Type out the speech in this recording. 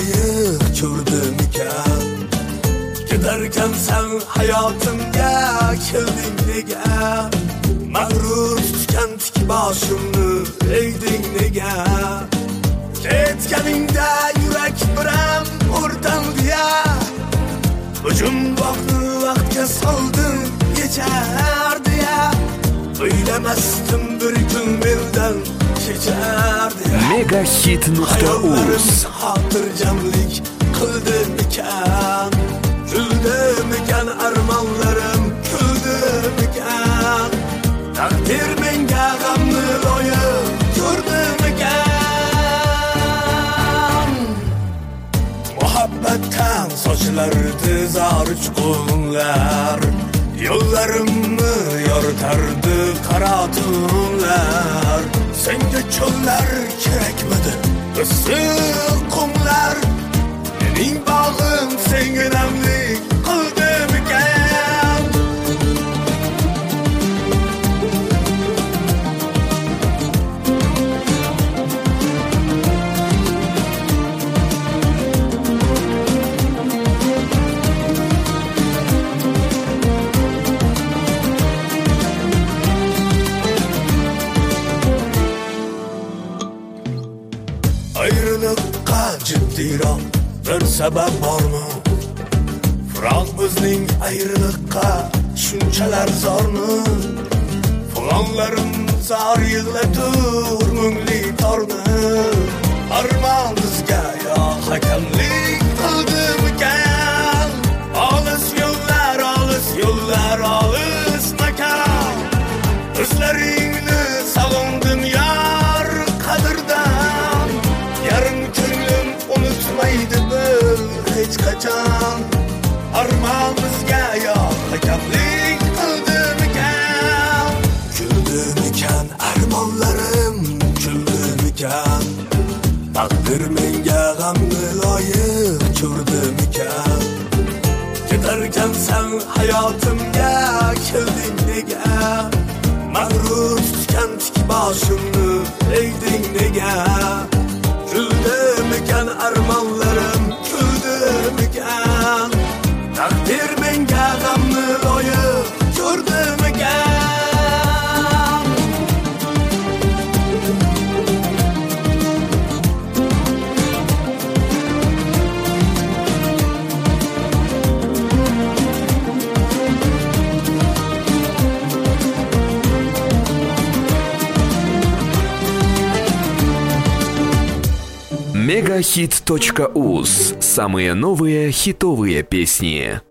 loyiq ko'rdim ekan. Giderken sen hayatımga kelding nega? Mag'rur tutgan tik boshimni eyding nega? Ketganingda yurak biram o'rtandi ya. Hujum vaqtga soldin kechardi ya. O'ylamasdim bir kun mendan kechardi ya. Megahit.uz xotirjamlik qildimikan? Kuldimikan armonlarim kuldimikan? Taqdir menga g'amni loyiq ko'rdimikan? Muhabbatdan sochlardi zar uchqunlar, yo'llarimni yoritardi qora tunlar. Senga cho'llar kerakmidi, issiq qumlar? Mening bog'im senga namlik qildimikan? Ayrılıkqa jiddiyroq bir sabab bormi? Firoq bizning ayrılıkqa shunchalar zormi? Falonlarim zor yig'latur mungli torni. Armon bizga yo hakamlik qildimikan? Olis yo'llar, olis makon. O'zlaringni sog'indim yor qadrdan. Yarim ko'nglim unutmaydi bil hech qachon. Armon bizga yo hakamlik qildimikan? Kuldimikan armonlarim kuldimikan? Taqdir menga g'amni loyiq ko'rdimikan? Giderken sen hayatimga kelding nega? Mag'rur tutgan tik boshimni eyding nega? Kuldimikan armonlarim kuldimikan? Taqdir menga g'amni loyiq ko'rdimikan? Megahit.uz. Самые новые хитовые песни.